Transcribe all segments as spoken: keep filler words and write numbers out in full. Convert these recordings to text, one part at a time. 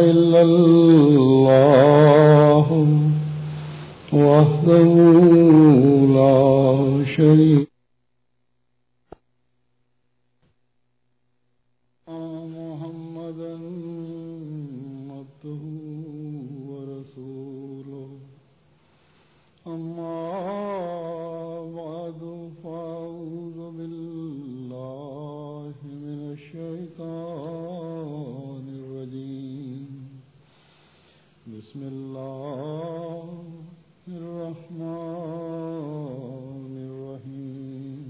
إلا الله وحده لا شريك محمدا عبده ورسوله أما بعد فأعوذ بالله من الشيطان الرجيم بسم الله الرحمن الرحيم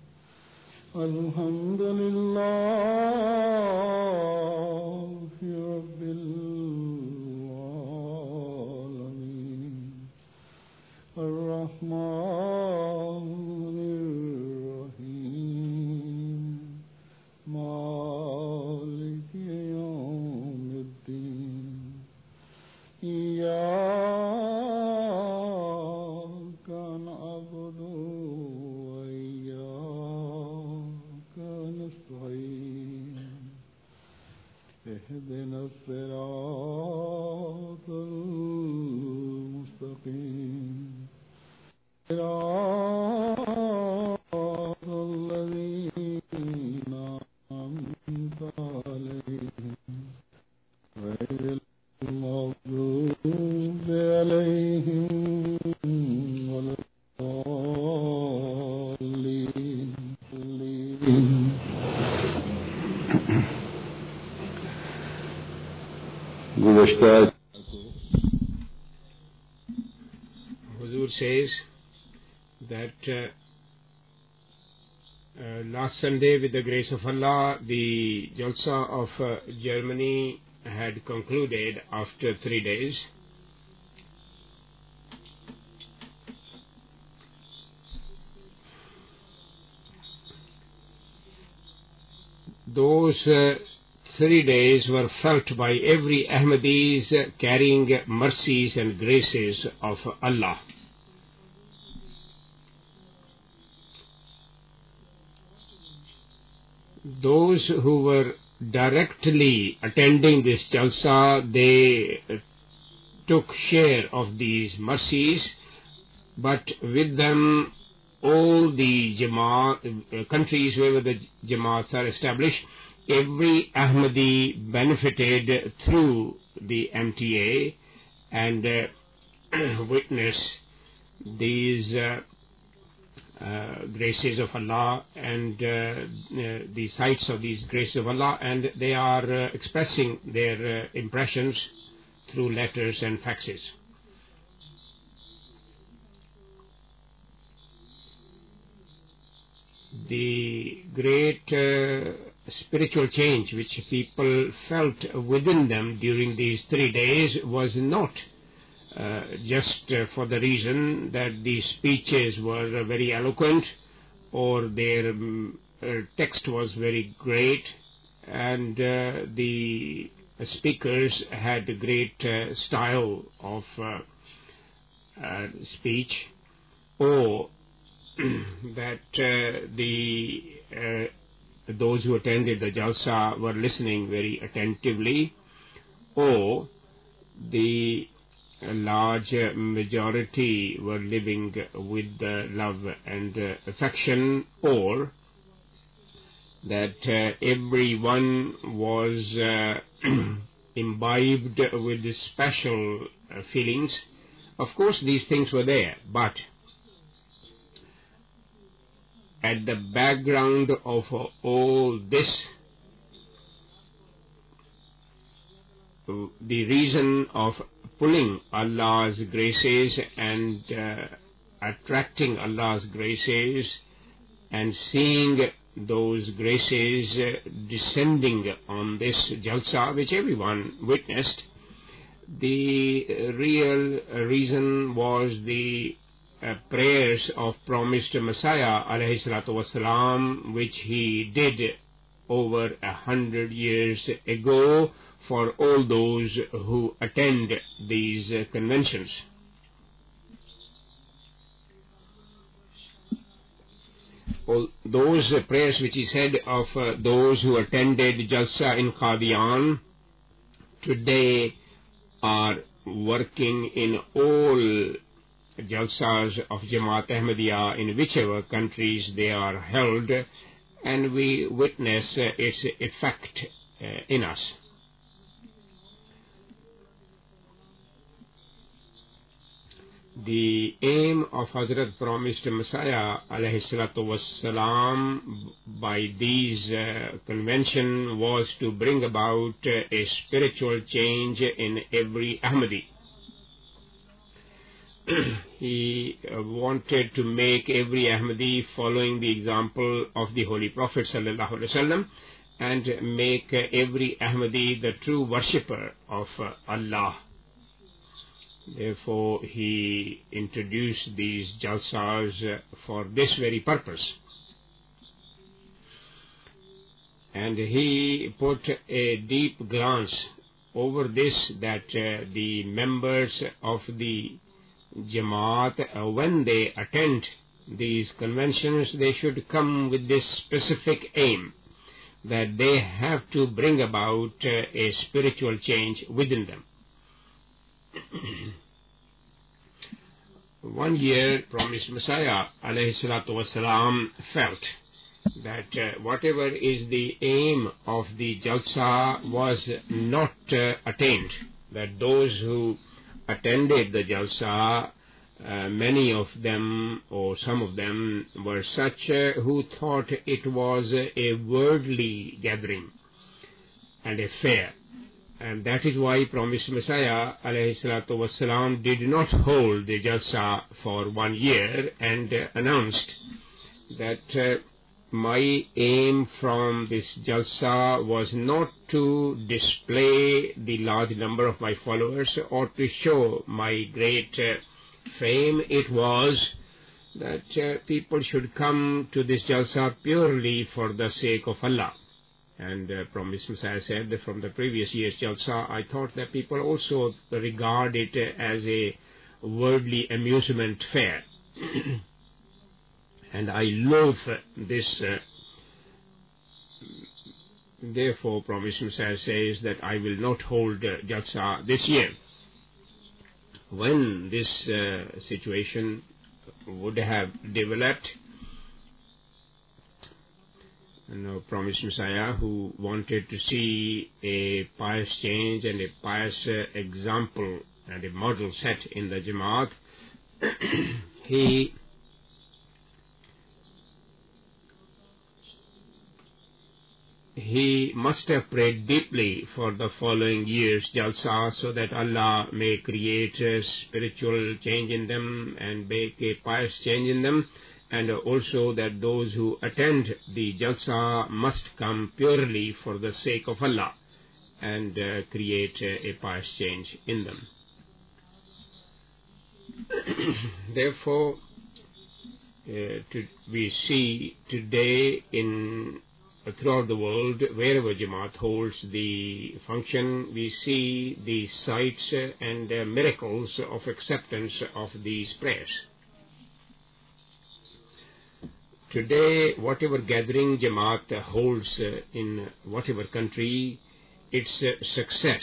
الحمد لله رب العالمين الرحمن الرحيم مالك يوم الدين إياك نعبد وإياك نستعين اهدنا الصراط المستقيم صراط الذين أنعمت عليهم غير المغضوب عليهم ولا الضالين. Huzur says that uh, uh, last Sunday, with the grace of Allah, the Jalsa of uh, Germany had concluded after three days. Those uh, three days were felt by every Ahmadis uh, carrying mercies and graces of Allah. Those who were directly attending this Jalsa, they uh, took share of these mercies, but with them all the Jamaat, uh, countries where the Jamaats are established, every Ahmadi benefited through the M T A and uh, witnessed these uh, uh, graces of Allah and uh, uh, the sights of these graces of Allah, and they are uh, expressing their uh, impressions through letters and faxes. The great uh, spiritual change which people felt within them during these three days was not uh, just uh, for the reason that the speeches were uh, very eloquent or their um, uh, text was very great and uh, the speakers had a great uh, style of uh, uh, speech, or that uh, the uh, those who attended the Jalsa were listening very attentively, or the large majority were living with uh, love and uh, affection, or that uh, everyone was uh, imbibed with special uh, feelings. Of course, these things were there, but at the background of uh, all this, the reason of pulling Allah's graces and uh, attracting Allah's graces and seeing those graces uh, descending on this Jalsa, which everyone witnessed, the real reason was the Uh, prayers of promised Messiah alayhi salatu wasalam, which he did over a hundred years ago for all those who attend these uh, conventions. All those uh, prayers which he said of uh, those who attended Jalsa in Qadian today are working in all Jalsas of Jamaat Ahmadiyya in whichever countries they are held, and we witness uh, its effect uh, in us. The aim of Hazrat promised Messiah alayhi salatu wassalam by these uh, convention was to bring about uh, a spiritual change in every Ahmadi. He uh, wanted to make every Ahmadi following the example of the Holy Prophet sallallahu alaihi wasallam, and make uh, every Ahmadi the true worshipper of uh, Allah. Therefore, he introduced these jalsas uh, for this very purpose. And he put a deep glance over this, that uh, the members of the Jamaat, uh, when they attend these conventions, they should come with this specific aim, that they have to bring about uh, a spiritual change within them. One year, promised Messiah alayhi salatu wasalam felt that uh, whatever is the aim of the Jalsa was not uh, attained, that those who attended the Jalsa, uh, many of them or some of them were such uh, who thought it was a worldly gathering and a fair. And that is why promised Messiah alayhi salatu wasalam did not hold the Jalsa for one year, and uh, announced that uh, my aim from this Jalsa was not to display the large number of my followers or to show my great uh, fame. It was that uh, people should come to this Jalsa purely for the sake of Allah. And uh, promised Messiah said that from the previous year's Jalsa, I thought that people also regard it uh, as a worldly amusement fair. And I loathe this. Uh, therefore, promised Messiah says that I will not hold uh, Jalsa this year. When this uh, situation would have developed, No, promised Messiah, who wanted to see a pious change and a pious uh, example and a model set in the Jamaat, he he must have prayed deeply for the following year's Jalsa, so that Allah may create a spiritual change in them and make a pious change in them, and also that those who attend the Jalsa must come purely for the sake of Allah and uh, create uh, a pious change in them. Therefore, uh, to, we see today in uh, throughout the world, wherever Jamaat holds the function, we see the sights uh, and uh, miracles of acceptance of these prayers. Today, whatever gathering Jamaat holds uh, in whatever country, its uh, success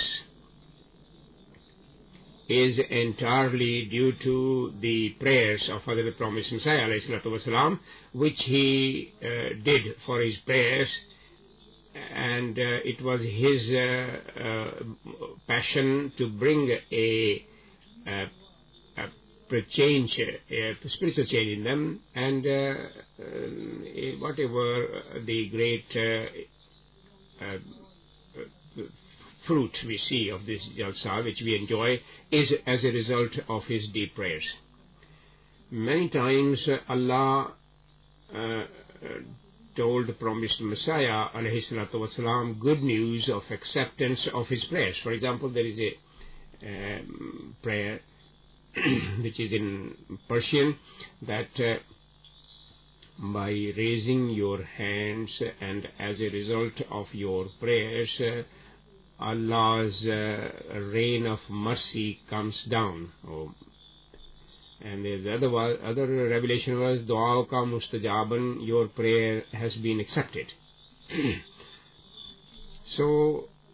is entirely due to the prayers of Hazrat Promised Messiah alayhi salatu wasalam, which he uh, did for his prayers, and uh, it was his uh, uh, passion to bring a, a a change, a spiritual change in them, and uh, uh, whatever the great uh, uh, fruit we see of this Jalsa, which we enjoy, is as a result of his deep prayers. Many times uh, Allah uh, told the promised Messiah alayhi salatu wasalam good news of acceptance of his prayers. For example, there is a um, prayer which is in Persian, that uh, by raising your hands and as a result of your prayers, uh, Allah's uh, rain of mercy comes down. Oh. And the other, was, other revelation was, Du'a ka mustajaban, your prayer has been accepted. So,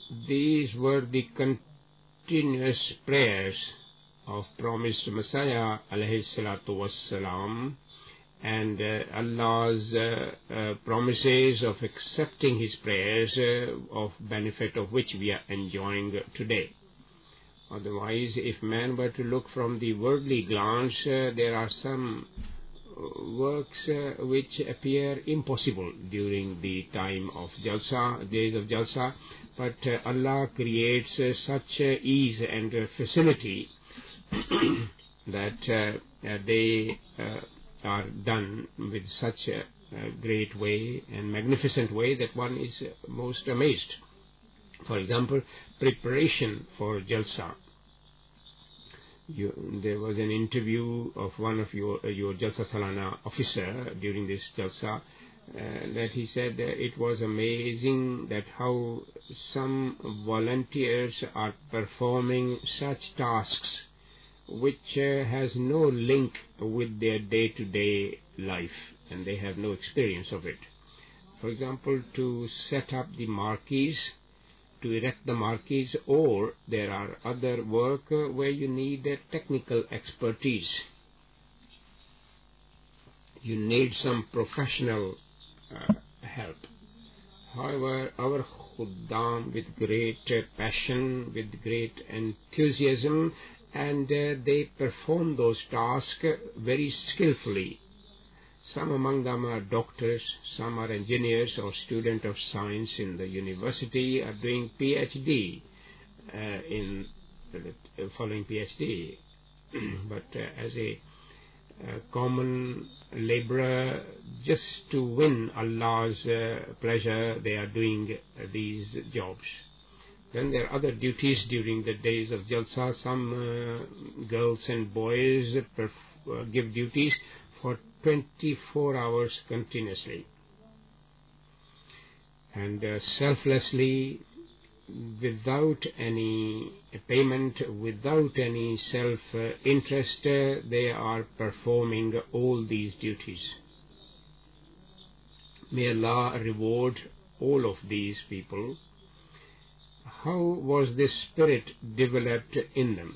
these were the continuous prayers of promised Messiah alayhi salatu wassalam, and uh, Allah's uh, uh, promises of accepting his prayers, uh, of benefit of which we are enjoying today. Otherwise, if man were to look from the worldly glance, uh, there are some works uh, which appear impossible during the time of Jalsa, days of Jalsa, but uh, Allah creates uh, such uh, ease and uh, facility that uh, uh, they uh, are done with such a, a great way and magnificent way that one is uh, most amazed. For example, preparation for Jalsa. You, there was an interview of one of your, uh, your Jalsa Salana officer during this Jalsa, uh, that he said uh, it was amazing that how some volunteers are performing such tasks which uh, has no link with their day-to-day life, and they have no experience of it. For example, to set up the marquees, to erect the marquees, or there are other work uh, where you need uh, technical expertise. You need some professional uh, help. However, our Khuddam, with great uh, passion, with great enthusiasm, and uh, they perform those tasks very skillfully. Some among them are doctors, some are engineers or students of science in the university, are doing PhD uh, in uh, following PhD. But uh, as a uh, common laborer, just to win Allah's uh, pleasure, they are doing uh, these jobs. Then there are other duties during the days of Jalsa. Some uh, girls and boys perf uh, give duties for twenty-four hours continuously. And uh, selflessly, without any payment, without any self-interest, uh, they are performing all these duties. May Allah reward all of these people. How was this spirit developed in them?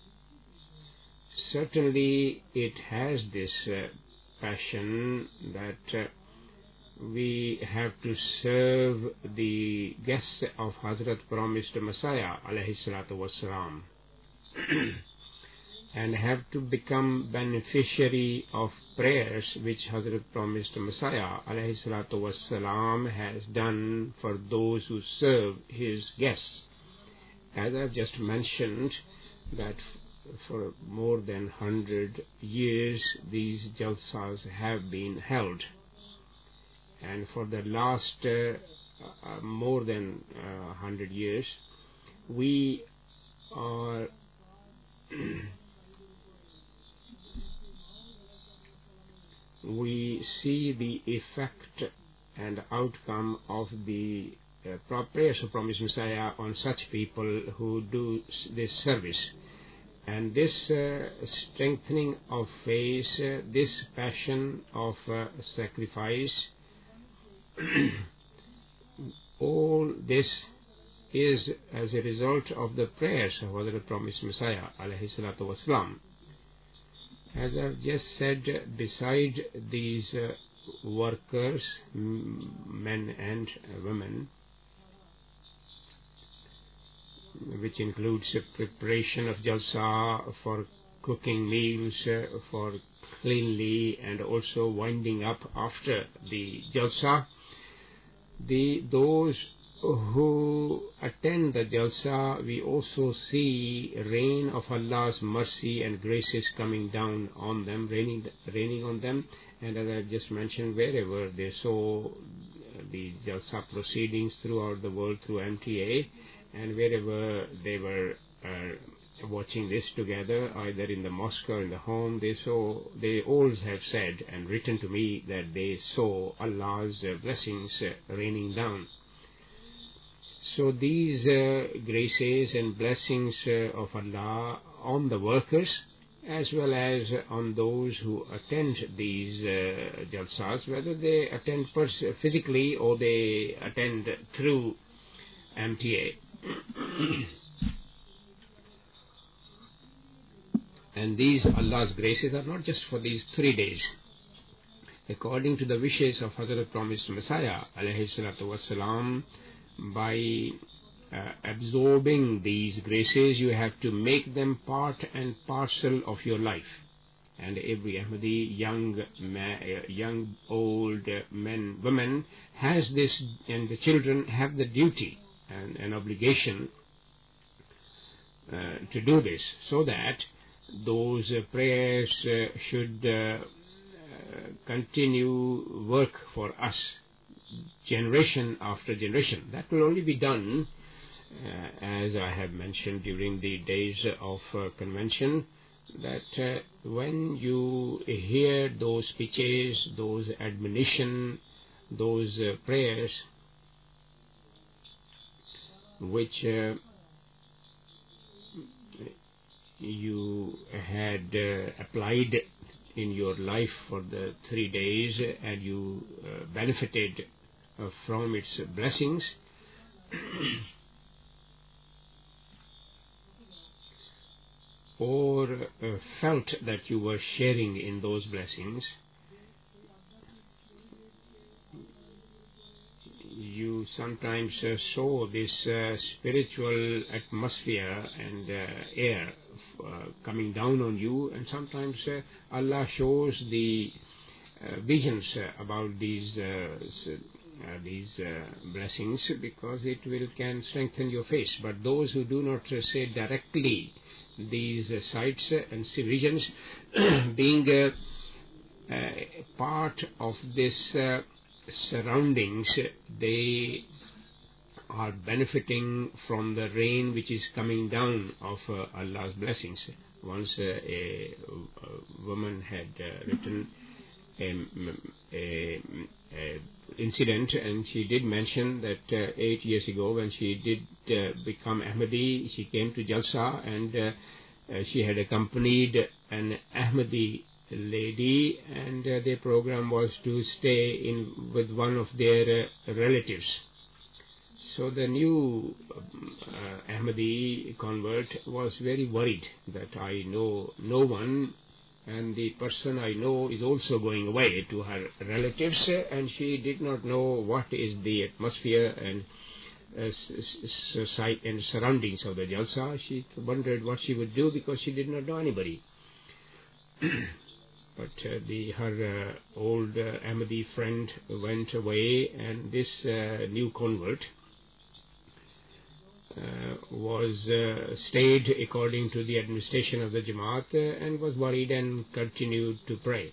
Certainly it has this uh, passion that uh, we have to serve the guests of Hazrat promised Messiah alayhi salatu wassalam and have to become beneficiary of prayers which Hazrat promised Messiah alayhi salatu wassalam has done for those who serve his guests. As I've just mentioned, that for more than hundred years these jalsas have been held, and for the last uh, uh, more than uh, hundred years we are we see the effect and outcome of the uh, prayers of promised Messiah on such people who do this service. And this uh, strengthening of faith, uh, this passion of uh, sacrifice, all this is as a result of the prayers of the promised Messiah alayhi salatu wasalam. As I've just said, beside these uh, workers, men and women, which includes the preparation of jalsa, for cooking meals, uh, for cleanly, and also winding up after the jalsa, the those who attend the jalsa, we also see rain of Allah's mercy and graces coming down on them, raining, raining on them. And as I just mentioned, wherever they saw the jalsa proceedings throughout the world through M T A, and wherever they were uh, watching this together, either in the mosque or in the home, they saw, they all have said and written to me that they saw Allah's uh, blessings uh, raining down. So these uh, graces and blessings uh, of Allah on the workers, as well as on those who attend these uh, jalsas, whether they attend physically or they attend through M T A. And these Allah's graces are not just for these three days. According to the wishes of Hazrat Promised Messiah, alayhi salatu wasalam, by uh, absorbing these graces, you have to make them part and parcel of your life. And every Ahmadi, young, ma- young, old, uh, men, women, has this, and the children have the duty and an obligation uh, to do this, so that those uh, prayers uh, should uh, uh, continue work for us, generation after generation. That will only be done, uh, as I have mentioned during the days of uh, convention, that uh, when you hear those speeches, those admonition, those uh, prayers, which uh, you had uh, applied in your life for the three days and you uh, benefited uh, from its blessings, or uh, felt that you were sharing in those blessings, you sometimes uh, saw this uh, spiritual atmosphere and uh, air uh, coming down on you, and sometimes uh, Allah shows the uh, visions uh, about these uh, uh, these uh, blessings, because it will can strengthen your faith. But those who do not uh, say directly these uh, sights and see visions, being uh, uh, part of this uh, surroundings, they are benefiting from the rain which is coming down of uh, Allah's blessings. Once uh, a, a woman had uh, written a, a, a incident, and she did mention that uh, eight years ago when she did uh, become Ahmadi, she came to Jalsa, and uh, uh, she had accompanied an Ahmadi lady, and uh, their program was to stay in with one of their uh, relatives. So the new uh, Ahmadi convert was very worried that I know no one, and the person I know is also going away to her relatives, and she did not know what is the atmosphere and uh, society and surroundings of the Jalsa. She wondered what she would do because she did not know anybody. But uh, the, her uh, old uh, Ahmadi friend went away, and this uh, new convert uh, was uh, stayed according to the administration of the Jamaat uh, and was worried and continued to pray.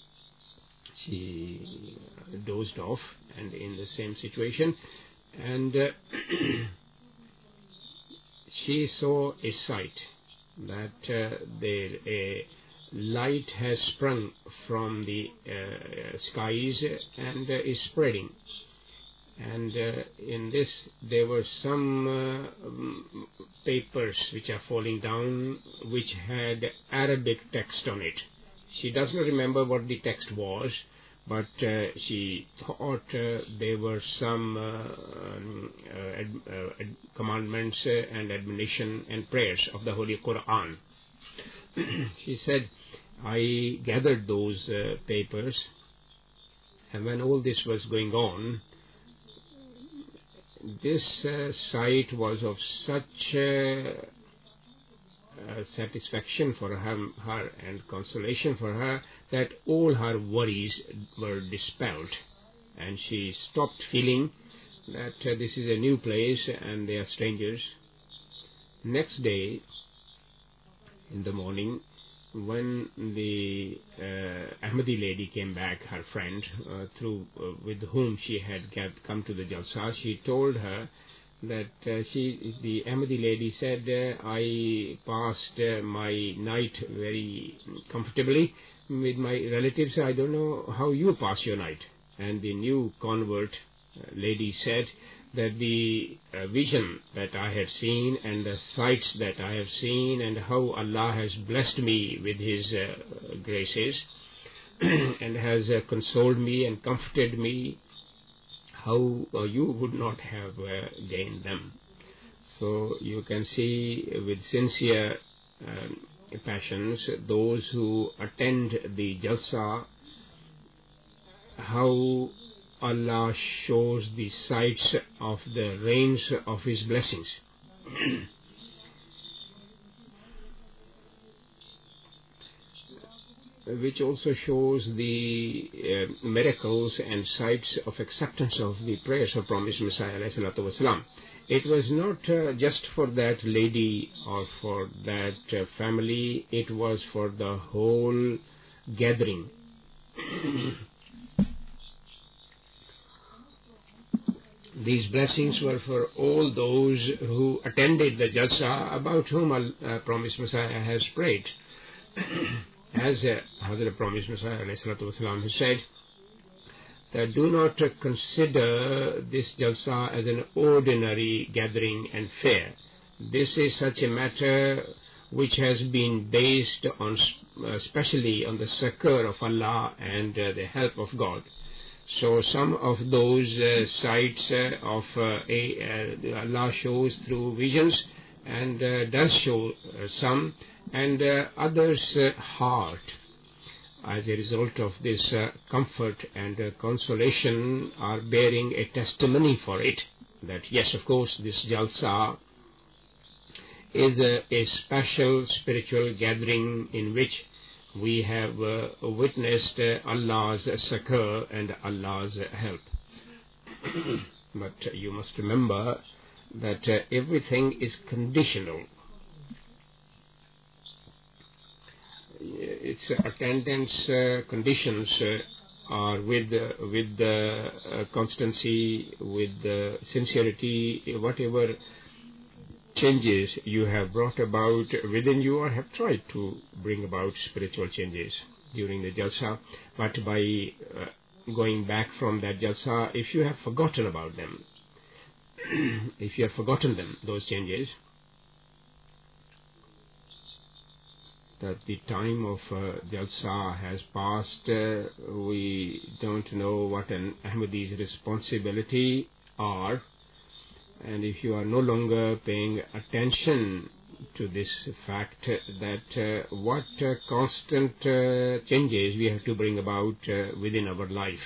She dozed off and in the same situation, and uh, she saw a sight that uh, there a light has sprung from the uh, skies and uh, is spreading, and uh, in this there were some uh, um, papers which are falling down which had Arabic text on it. She does not remember what the text was, but uh, she thought uh, there were some uh, um, uh, ad, uh, ad commandments uh, and admonition and prayers of the Holy Quran. She said, I gathered those uh, papers, and when all this was going on, this uh, sight was of such uh, uh, satisfaction for her, her and consolation for her that all her worries were dispelled, and she stopped feeling that uh, this is a new place and they are strangers. Next day, in the morning, when the uh, Ahmadi lady came back, her friend, uh, through uh, with whom she had get, come to the Jalsa, she told her that uh, she, the Ahmadi lady said, uh, I passed uh, my night very comfortably with my relatives. I don't know how you pass your night. And the new convert uh, lady said that the uh, vision that I have seen and the sights that I have seen and how Allah has blessed me with His uh, graces and has uh, consoled me and comforted me, how uh, you would not have uh, gained them. So you can see with sincere um, passions, those who attend the Jalsa, how Allah shows the sights of the rains of His blessings. Which also shows the uh, miracles and sights of acceptance of the prayers of promised Messiah alayhi salatu wasalam. It was not uh, just for that lady or for that uh, family, it was for the whole gathering. These blessings were for all those who attended the Jalsa, about whom uh, promised Messiah has prayed. As uh, Hazrat Promised Messiah ﷺ has said, that do not uh, consider this Jalsa as an ordinary gathering and fair. This is such a matter which has been based on, uh, especially on the succor of Allah and uh, the help of God. So some of those uh, sights uh, of uh, a, uh, Allah shows through visions, and uh, does show uh, some, and uh, others uh, heart. As a result of this uh, comfort and uh, consolation are bearing a testimony for it, that yes, of course, this Jalsa is a, a special spiritual gathering in which we have uh, witnessed uh, Allah's succor and Allah's help. But uh, you must remember that uh, everything is conditional. Its attendance uh, conditions uh, are with uh, with the uh, constancy, with the sincerity, whatever changes you have brought about within you or have tried to bring about spiritual changes during the Jalsa. But by uh, going back from that Jalsa, if you have forgotten about them, if you have forgotten them, those changes, that the time of uh, Jalsa has passed, uh, we don't know what an Ahmadi's responsibility are, and if you are no longer paying attention to this fact that uh, what uh, constant uh, changes we have to bring about uh, within our life,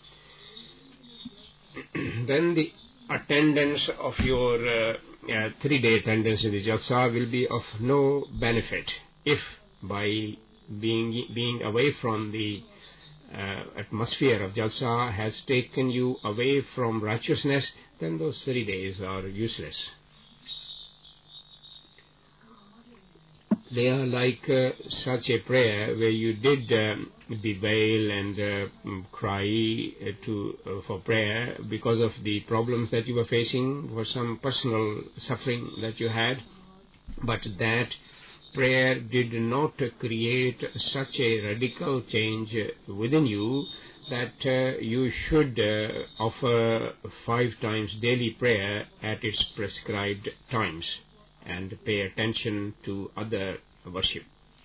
then the attendance of your uh, uh, three-day attendance in the Jalsa will be of no benefit if by being being away from the uh, atmosphere of Jalsa has taken you away from righteousness, then those three days are useless. They are like uh, such a prayer where you did um, bewail and uh, cry uh, to uh, for prayer because of the problems that you were facing, for some personal suffering that you had, but that prayer did not create such a radical change within you that uh, you should uh, offer five times daily prayer at its prescribed times and pay attention to other worship.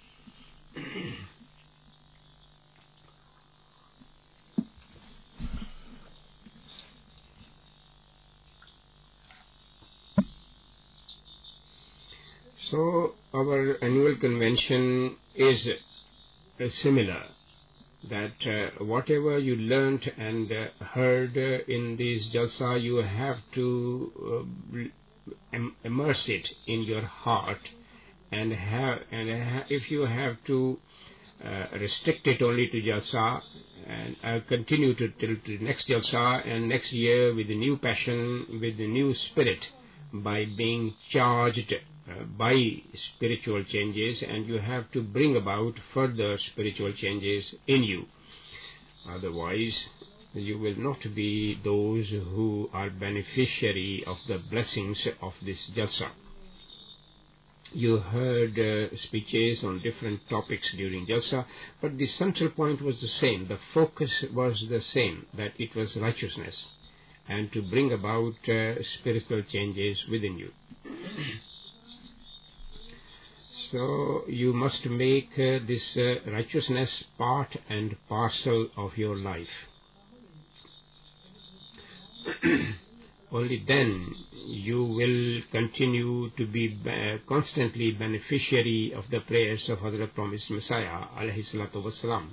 So our annual convention is uh, similar, that uh, whatever you learnt and uh, heard uh, in this Jalsa, you have to uh, im- immerse it in your heart, and have and ha- if you have to uh, restrict it only to Jalsa and uh, continue to till to the next Jalsa and next year with a new passion, with a new spirit, by being charged uh, by spiritual changes, and you have to bring about further spiritual changes in you. Otherwise, you will not be those who are beneficiary of the blessings of this Jalsa. You heard uh, speeches on different topics during Jalsa, but the central point was the same. The focus was the same, that it was righteousness, and to bring about uh, spiritual changes within you. So you must make uh, this uh, righteousness part and parcel of your life. only then you will continue to be uh, constantly beneficiary of the prayers of Hazrat Promised Messiah alayhi salatu wasalam.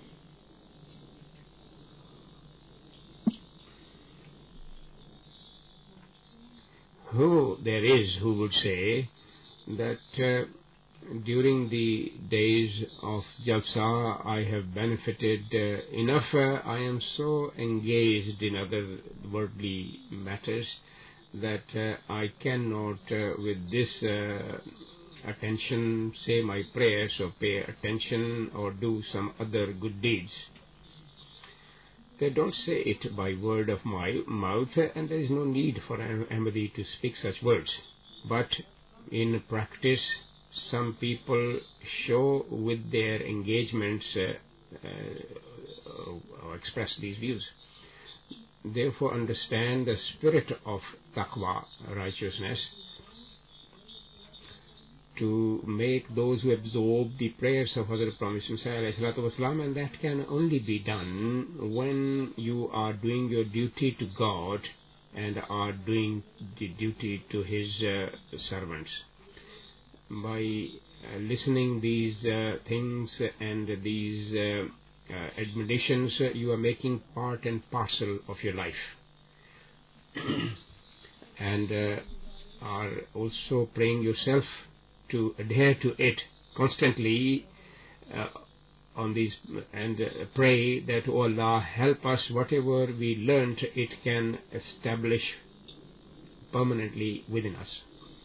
Who there is who would say that uh, during the days of Jalsa I have benefited uh, enough, uh, I am so engaged in other worldly matters that uh, I cannot uh, with this uh, attention say my prayers or pay attention or do some other good deeds. They don't say it by word of my mouth, and there is no need for Ahmadi to speak such words. But in practice, some people show with their engagements uh, uh, or express these views. Therefore, understand the spirit of taqwa, righteousness, to make those who absorb the prayers of Hazrat Promised Messiah ﷺ, and that can only be done when you are doing your duty to God and are doing the duty to His uh, servants. By uh, listening these uh, things and these uh, uh, admonitions, uh, you are making part and parcel of your life, and uh, are also praying yourself to adhere to it constantly uh, on these, and uh, pray that, O Allah, help us, whatever we learnt, it can establish permanently within us.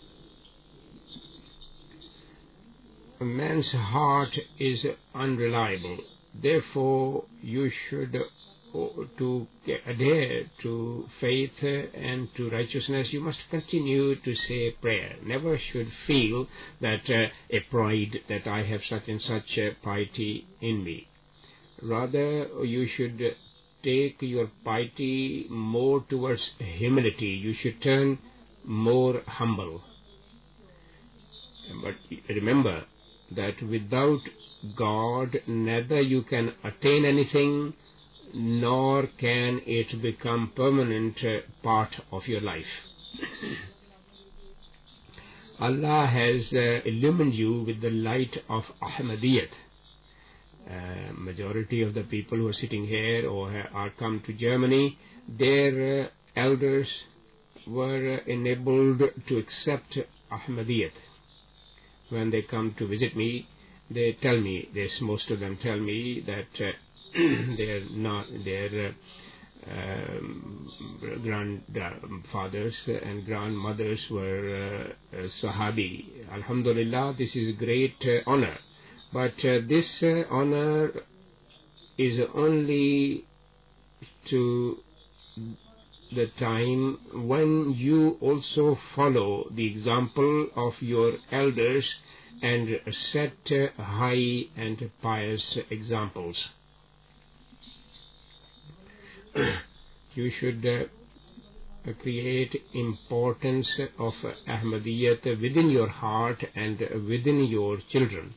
A man's heart is unreliable. Therefore, you should, uh, to adhere to faith and to righteousness, you must continue to say prayer. Never should feel that uh, a pride that I have such and such uh, piety in me. Rather, you should take your piety more towards humility. You should turn more humble. But remember that without God, neither you can attain anything, nor can it become permanent uh, part of your life. Allah has uh, illumined you with the light of Ahmadiyyat. Uh, majority of the people who are sitting here or are come to Germany, their uh, elders were uh, enabled to accept Ahmadiyyat. When they come to visit me, they tell me, this, most of them tell me that uh, their not their uh, um, grandfathers and grandmothers were uh, uh, Sahabi. Alhamdulillah, this is great uh, honor. But uh, this uh, honor is only to the time when you also follow the example of your elders and set uh, high and pious examples. You should uh, create importance of Ahmadiyyat within your heart and within your children.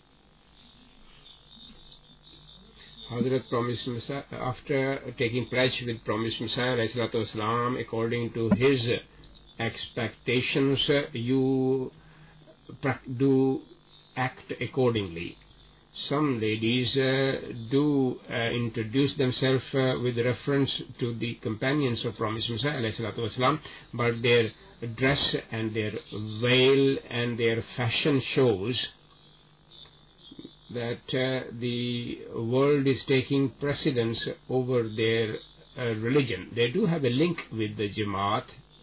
Hazrat Promised Messiah, after taking pledge with Promised Messiah ﷺ, according to his expectations, you do act accordingly. Some ladies uh, do uh, introduce themselves uh, with reference to the companions of Promised Messiah ﷺ, but their dress and their veil and their fashion shows that uh, the world is taking precedence over their uh, religion. They do have a link with the Jamaat,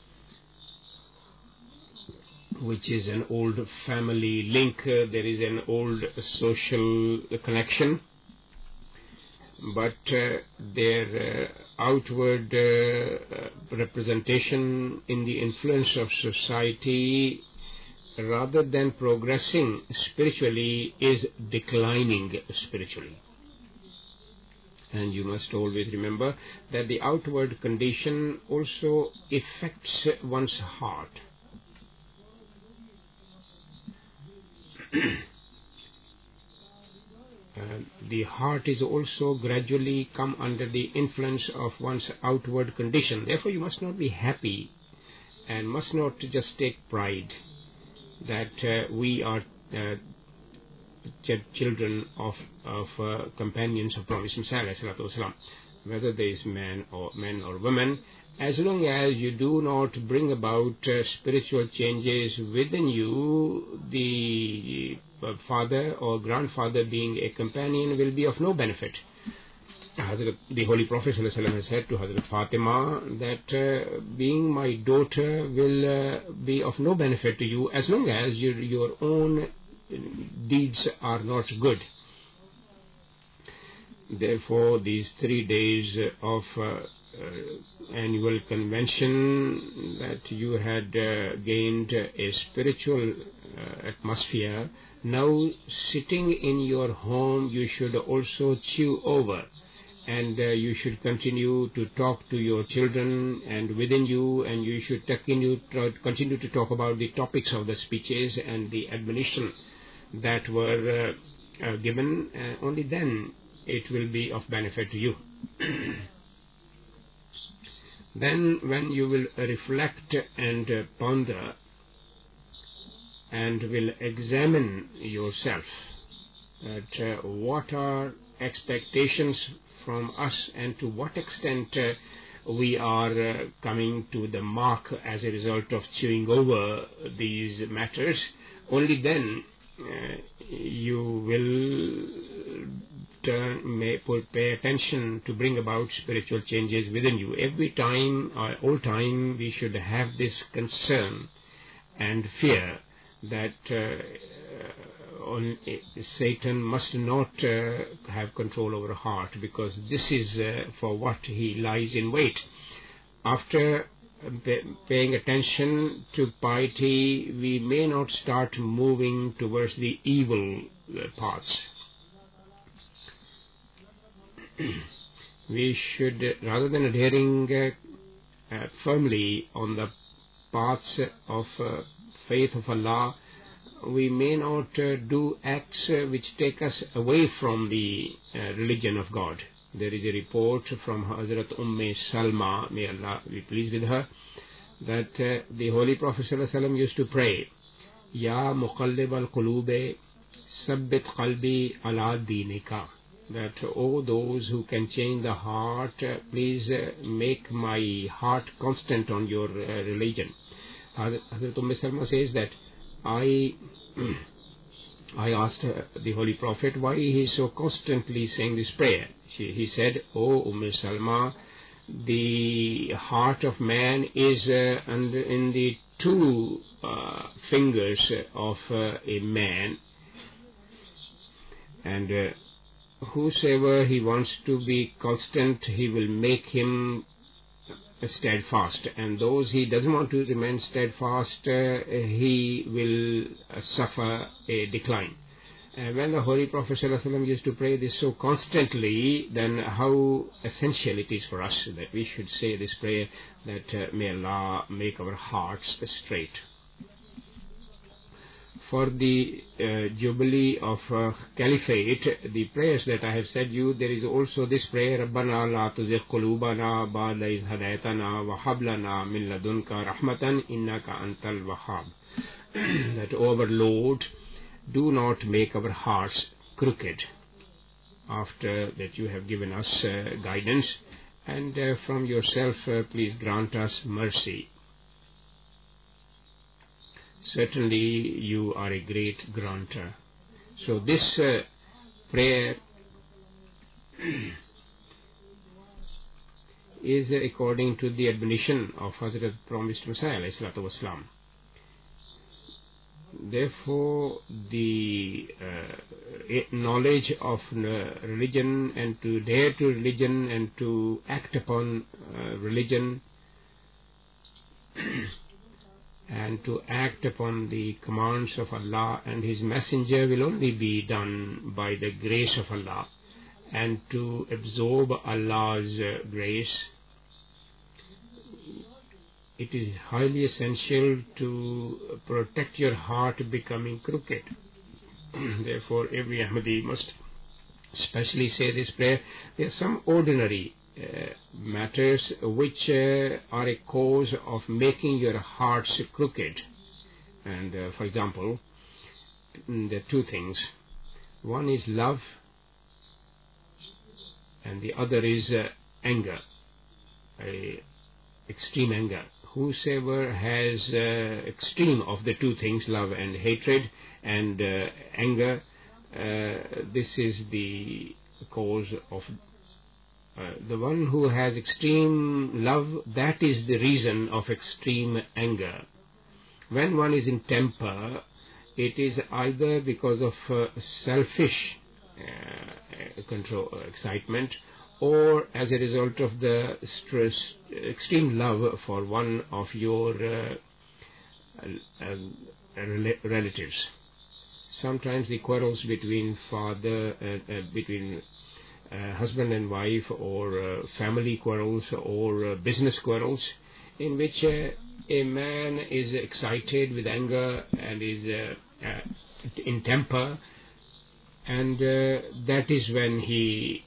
which is an old family link. Uh, there is an old social connection, but uh, their uh, outward uh, representation in the influence of society, rather than progressing spiritually, is declining spiritually. And you must always remember that the outward condition also affects one's heart. Uh, the heart is also gradually come under the influence of one's outward condition. Therefore, you must not be happy and must not just take pride that uh, we are uh, ch- children of, of uh, companions of Promised Messiah, whether there is man or men or women, as long as you do not bring about uh, spiritual changes within you, the uh, father or grandfather being a companion will be of no benefit. Hazrat, the Holy Prophet ﷺ has said to Hazrat Fatima that uh, being my daughter will uh, be of no benefit to you as long as your, your own deeds are not good. Therefore, these three days of uh, uh, annual convention that you had uh, gained a spiritual uh, atmosphere, now sitting in your home you should also chew over. And uh, you should continue to talk to your children and within you, and you should continue to, continue to talk about the topics of the speeches and the admonition that were uh, uh, given. Uh, only then it will be of benefit to you. Then when you will reflect and uh, ponder and will examine yourself at uh, what are expectations from us and to what extent uh, we are uh, coming to the mark as a result of chewing over these matters, only then uh, you will turn, may put, pay attention to bring about spiritual changes within you. Every time, uh, all time, we should have this concern and fear that uh, on, uh, Satan must not uh, have control over heart, because this is uh, for what he lies in wait. After uh, pay, paying attention to piety, we may not start moving towards the evil uh, paths. We should, uh, rather than adhering uh, uh, firmly on the paths of uh, faith of Allah, we may not uh, do acts uh, which take us away from the uh, religion of God. There is a report from Hazrat Umm Salma, may Allah be pleased with her, that uh, the Holy Prophet ﷺ used to pray, Ya Muqallib al-Qulube, Sabbit Qalbi ala Dinika, that, oh, those who can change the heart, uh, please uh, make my heart constant on your uh, religion. Hazrat Umm Salma says that I I asked uh, the Holy Prophet why he is so constantly saying this prayer. She, he said, "O Umm Salma, the heart of man is uh, under, in the two uh, fingers of uh, a man, and uh, whosoever he wants to be constant, he will make him steadfast, and those he doesn't want to remain steadfast, uh, he will uh, suffer a decline." And when the Holy Prophet ﷺ used to pray this so constantly, then how essential it is for us that we should say this prayer, that uh, may Allah make our hearts straight. For the uh, Jubilee of uh, Caliphate, the prayers that I have said you, there is also this prayer, Rabbana la tuzigh qulubana ba'da idh hadaytana wa hab lana min ladunka rahmatan innaka antal wahhab. That, O our Lord, do not make our hearts crooked after that you have given us uh, guidance, and uh, from yourself uh, please grant us mercy. Certainly you are a great granter. So this uh, prayer is uh, according to the admonition of Hazrat Promised Messiah alayhi salatu wasalam. Therefore, the uh, knowledge of uh, religion, and to adhere to religion and to act upon uh, religion and to act upon the commands of Allah and His Messenger will only be done by the grace of Allah. And to absorb Allah's uh, grace, it is highly essential to protect your heart becoming crooked. Therefore, every Ahmadi must especially say this prayer. There are some ordinary uh, matters which uh, are a cause of making your hearts crooked. And uh, for example, there are two things. One is love, and the other is uh, anger, a extreme anger. Whosoever has uh, extreme of the two things, love and hatred and uh, anger, uh, this is the cause of uh, the one who has extreme love, that is the reason of extreme anger. When one is in temper, it is either because of uh, selfish uh, control, uh, excitement, or as a result of the stress, extreme love for one of your uh, uh, rel- relatives. Sometimes the quarrels between father, uh, uh, between uh, husband and wife, or uh, family quarrels, or uh, business quarrels, in which uh, a man is excited with anger and is uh, uh, in temper, and uh, that is when he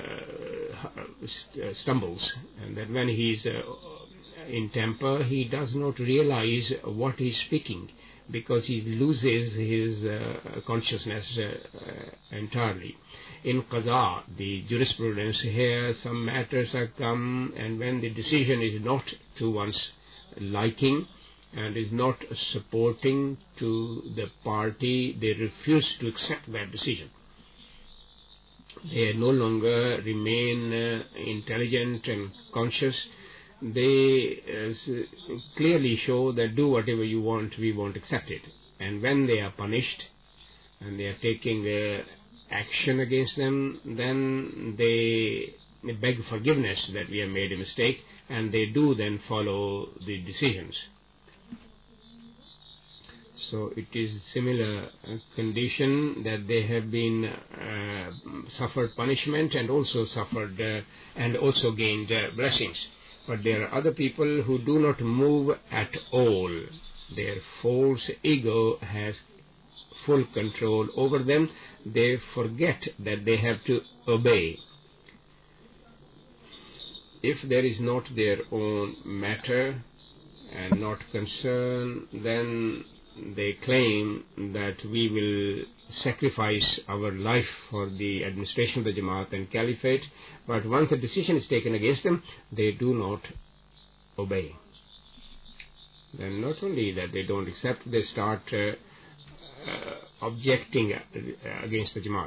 uh, stumbles, and that when he is uh, in temper, he does not realize what he is speaking, because he loses his uh, consciousness uh, uh, entirely. In Qada, the jurisprudence here, some matters have come, and when the decision is not to one's liking and is not supporting to the party, they refuse to accept that decision. They no longer remain uh, intelligent and conscious. They uh, clearly show that do whatever you want, we won't accept it. And when they are punished and they are taking uh, action against them, then they beg forgiveness that we have made a mistake, and they do then follow the decisions. So it is similar uh, condition that they have been uh, suffered punishment and also suffered uh, and also gained uh, blessings. But there are other people who do not move at all. Their false ego has full control over them. They forget that they have to obey. If there is not their own matter and not concern, then they claim that we will sacrifice our life for the administration of the Jamaat and Caliphate, but once a decision is taken against them, they do not obey. Then not only that they don't accept, they start uh, uh, objecting uh, against the Jamaat.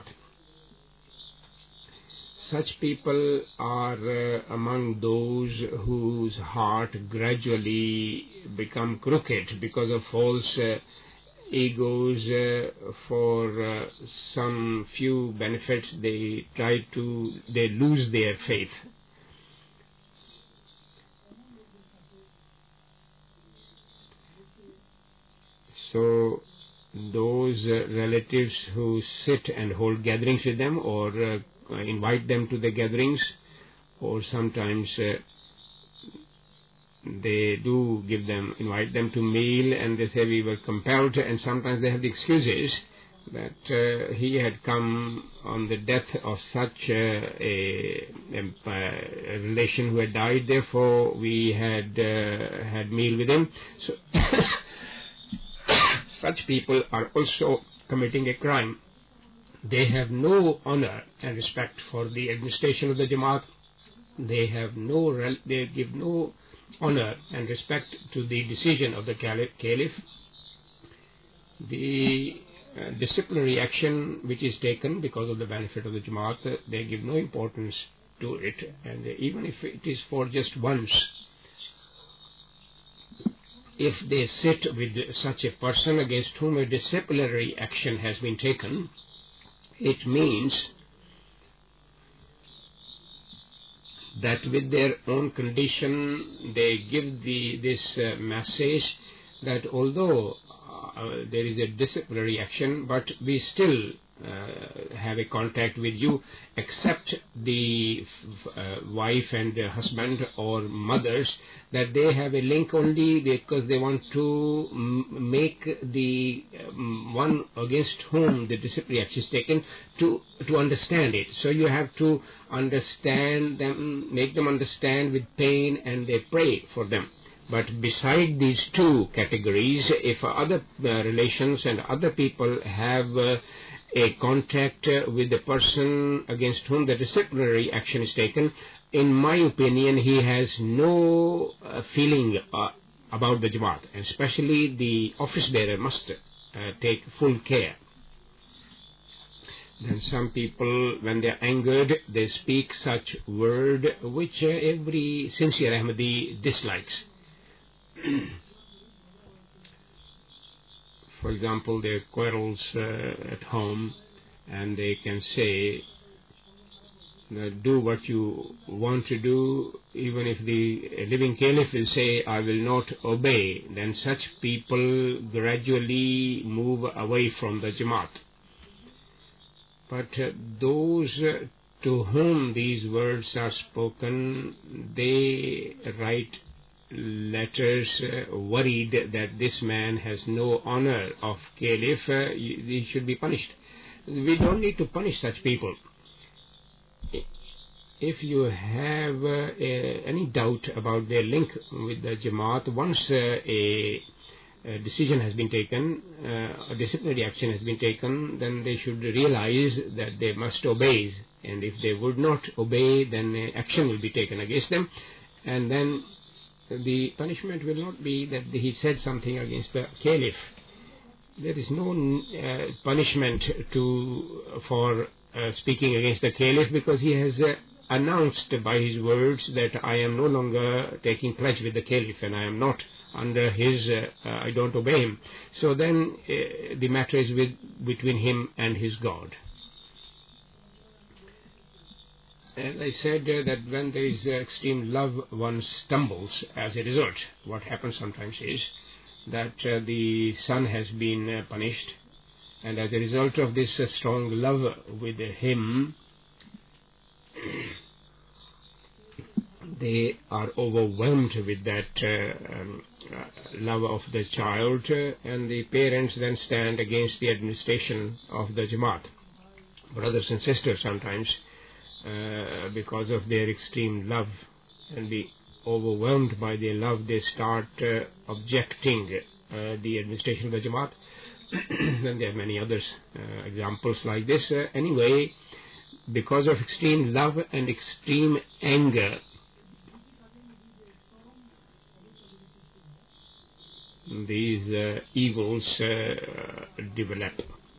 Such people are uh, among those whose heart gradually become crooked because of false uh, egos. Uh, for uh, some few benefits, they try to, they lose their faith. So those uh, relatives who sit and hold gatherings with them, or uh, invite them to the gatherings, or sometimes uh, they do give them, invite them to meal, and they say we were compelled, and sometimes they have the excuses that uh, he had come on the death of such uh, a, a, a relation who had died, therefore we had uh, had meal with him. So such people are also committing a crime. They have no honor and respect for the administration of the Jamaat. They have no, they give no honor and respect to the decision of the Caliph. The uh, disciplinary action which is taken because of the benefit of the Jamaat, uh, they give no importance to it, and uh, even if it is for just once, if they sit with such a person against whom a disciplinary action has been taken, it means that with their own condition they give the this uh, message that although uh, there is a disciplinary action, but we still uh, have a contact with you, except the uh, wife and uh, husband or mothers, that they have a link only because they want to m- make the um, one against whom the disciplinary action is taken to to understand it. So you have to understand them, make them understand with pain, and they pray for them. But beside these two categories, if other uh, relations and other people have uh, a contact uh, with the person against whom the disciplinary action is taken, in my opinion, he has no uh, feeling uh, about the Jamaat. Especially the office bearer must uh, take full care. Then some people, when they are angered, they speak such word which uh, every sincere Ahmadi dislikes. For example, there are quarrels uh, at home, and they can say, do what you want to do, even if the living caliph will say, I will not obey, then such people gradually move away from the Jamaat. But uh, those uh, to whom these words are spoken, they write letters uh, worried that this man has no honor of caliph, uh, he should be punished. We don't need to punish such people. If you have uh, uh, any doubt about their link with the Jamaat, once uh, a, a decision has been taken, uh, a disciplinary action has been taken, then they should realize that they must obey. And if they would not obey, then uh, action will be taken against them. And then the punishment will not be that he said something against the caliph. There is no uh, punishment to for uh, speaking against the caliph, because he has uh, announced by his words that I am no longer taking pledge with the caliph and I am not under his, uh, uh, I don't obey him. So then uh, the matter is with, between him and his God. As I said, uh, that when there is uh, extreme love, one stumbles as a result. What happens sometimes is that uh, the son has been uh, punished, and as a result of this uh, strong love with him, they are overwhelmed with that uh, um, uh, love of the child, uh, and the parents then stand against the administration of the Jamaat. Brothers and sisters sometimes, Uh, because of their extreme love and be overwhelmed by their love, they start uh, objecting uh, the administration of the Jamaat. Then there are many others uh, examples like this. Uh, anyway, because of extreme love and extreme anger, these uh, evils uh, develop.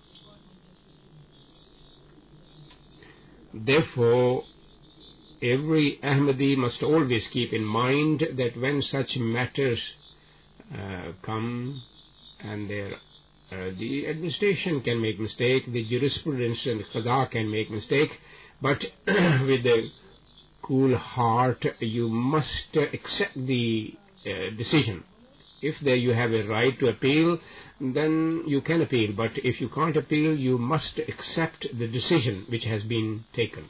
Therefore, every Ahmadi must always keep in mind that when such matters uh, come, and there, uh, the administration can make mistake, the jurisprudence and qada can make mistake, but with a cool heart, you must uh, accept the uh, decision. If there you have a right to appeal, then you can appeal. But if you can't appeal, you must accept the decision which has been taken.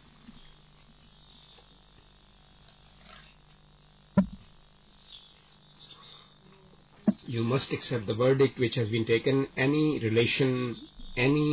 You must accept the verdict which has been taken. Any relation, any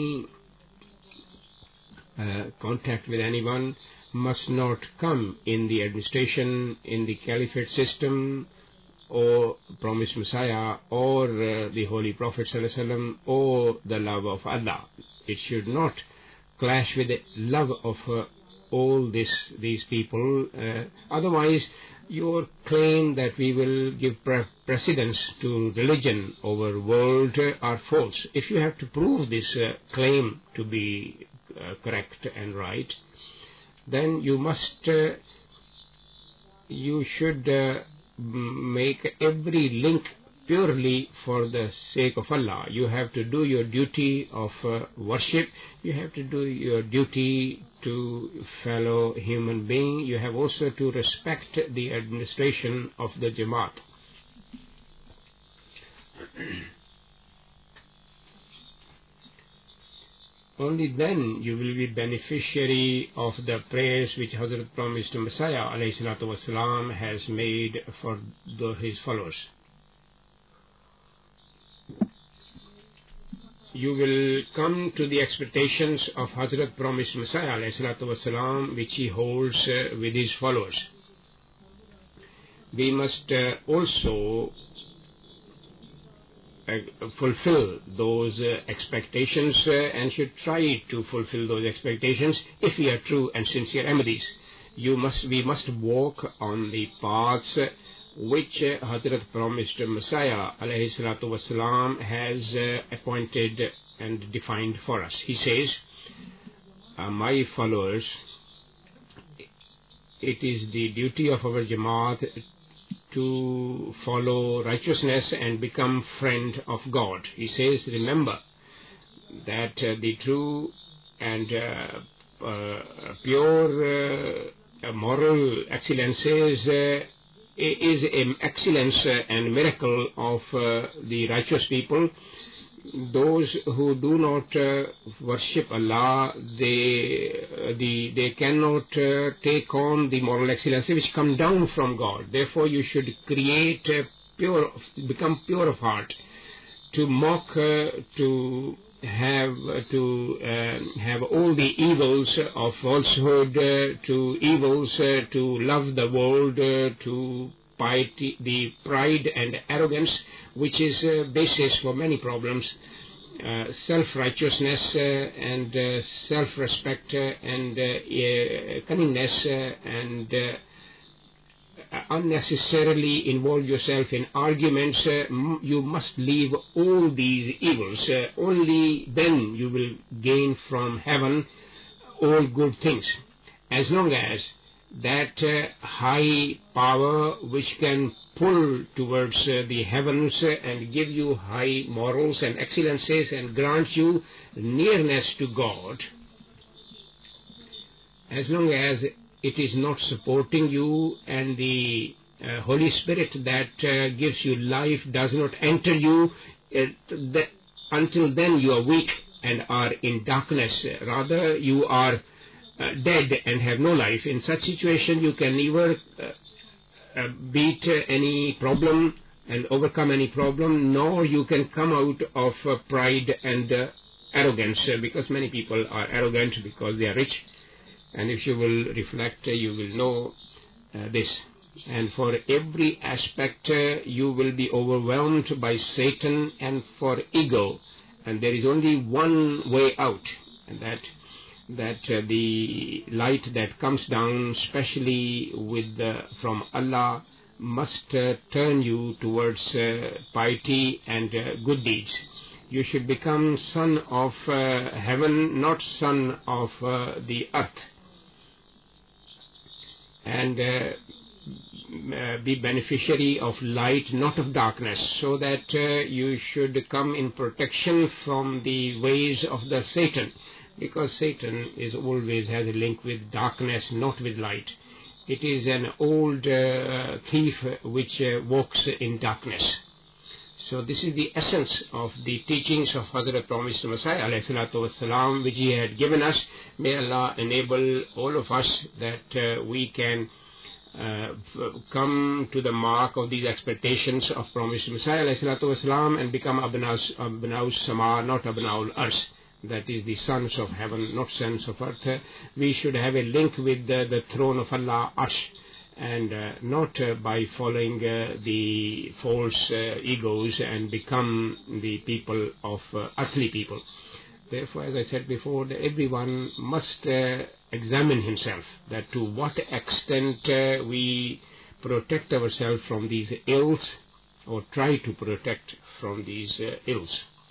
uh, contact with anyone must not come in the administration, in the caliphate system, or promised Messiah, or uh, the Holy Prophet ﷺ, or the love of Allah. It should not clash with the love of uh, all this, these people. Uh, otherwise, your claim that we will give pre- precedence to religion over world uh, are false. If you have to prove this uh, claim to be uh, correct and right, then you must, uh, you should uh, make every link purely for the sake of Allah. You have to do your duty of uh, worship. You have to do your duty to fellow human being. You have also to respect the administration of the Jamaat. only then you will be beneficiary of the prayers which Hazrat promised Messiah alayhi salatu wasalam has made for the, his followers. You will come to the expectations of Hazrat promised Messiah alayhi salatu wasalam, which he holds uh, with his followers. We must uh, also uh, fulfill those uh, expectations uh, and should try to fulfill those expectations if we are true and sincere Ahmadis. You must, we must walk on the paths uh, which uh, Hazrat promised Messiah alayhi salatu wasalam has uh, appointed and defined for us. He says, uh, my followers, it is the duty of our Jamaat to follow righteousness and become friend of God. He says, remember that uh, the true and uh, uh, pure uh, moral excellences uh, is an excellence and miracle of uh, the righteous people. Those who do not uh, worship Allah, they uh, the they cannot uh, take on the moral excellence which come down from God. Therefore, you should create uh, pure, become pure of heart, to mock, uh, to have uh, to uh, have all the evils of falsehood, uh, to evils uh, to love the world, uh, to piety, the pride and arrogance, which is a basis for many problems, uh, self-righteousness uh, and uh, self-respect uh, and uh, uh, cunningness uh, and uh, unnecessarily involve yourself in arguments. Uh, you must leave all these evils. Uh, only then you will gain from heaven all good things. As long as that uh, high power which can pull towards uh, the heavens uh, and give you high morals and excellences and grant you nearness to God, as long as it is not supporting you and the uh, Holy Spirit that uh, gives you life does not enter you, uh, th- until then you are weak and are in darkness. Rather, you are Uh, dead and have no life. In such situation, you can neither uh, uh, beat uh, any problem and overcome any problem, nor you can come out of uh, pride and uh, arrogance, uh, because many people are arrogant because they are rich. And if you will reflect, uh, you will know uh, this. And for every aspect, uh, you will be overwhelmed by Satan and for ego. And there is only one way out, and that that uh, the light that comes down, especially with uh, from Allah, must uh, turn you towards uh, piety and uh, good deeds. You should become son of uh, heaven, not son of uh, the earth, and uh, uh, be beneficiary of light, not of darkness, so that uh, you should come in protection from the ways of the Satan. Because Satan is always has a link with darkness, not with light. It is an old uh, thief which uh, walks in darkness. So this is the essence of the teachings of Hazrat Promised Messiah alayhi salatu wasalam, which he had given us. May Allah enable all of us that uh, we can uh, come to the mark of these expectations of Promised Messiah alayhi salatu wasalam and become Abnaus Sama, not Abnaul Ars. That is the sons of heaven, not sons of earth. We should have a link with uh, the throne of Allah, Arsh, and uh, not uh, by following uh, the false uh, egos and become the people of uh, earthly people. Therefore, as I said before, everyone must uh, examine himself, that to what extent uh, we protect ourselves from these ills, or try to protect from these uh, ills.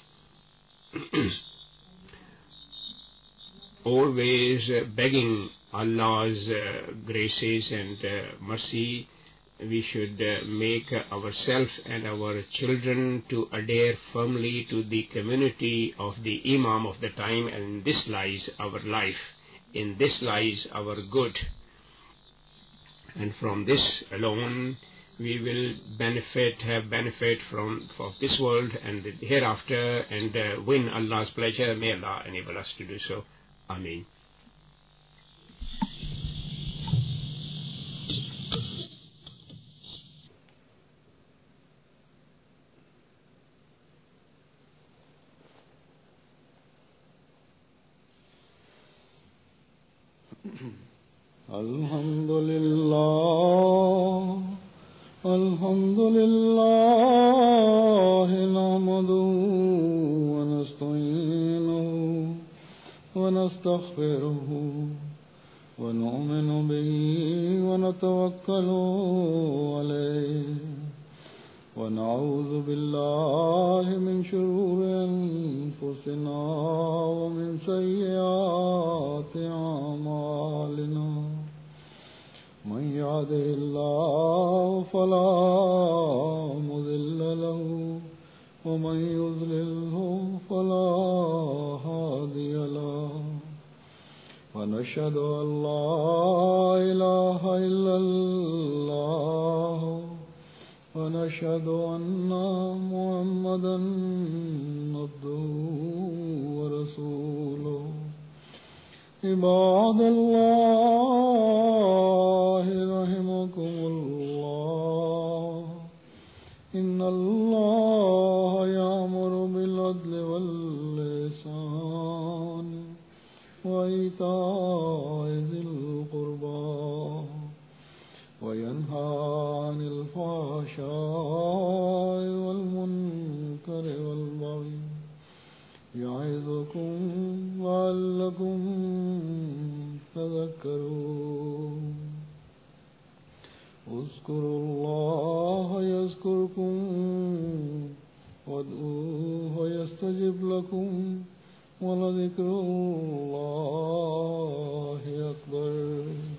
Always uh, begging Allah's uh, graces and uh, mercy, we should uh, make uh, ourselves and our children to adhere firmly to the community of the Imam of the time, and in this lies our life, in this lies our good. And from this alone we will benefit, have benefit from, from this world and the hereafter, and uh, win Allah's pleasure. May Allah enable us to do so. Ameen. Alhamdulillah, Alhamdulillah, nahmaduhu wa nasta'inuhu wa nastaghfiruhu wa nu'minu bihi wa natawakkalu alayhi wa na'udhu billahi min shururi anfusina wa min sayyiati a'malina. من يهده الله فلا مضل له ومن يضلله فلا هادي له ونشهد أن لا إله إلا الله ونشهد أن محمدا عبده ورسوله. عباد الله رحمكم الله إن الله يأمر بالعدل والإحسان وإيتاء ذي القربى وينهى عن الفحشاء والمنكر والبغي يعظكم لعلكم تذكرون. اذكروا الله يذكركم وادعوه يستجب لكم ولذكر الله أكبر.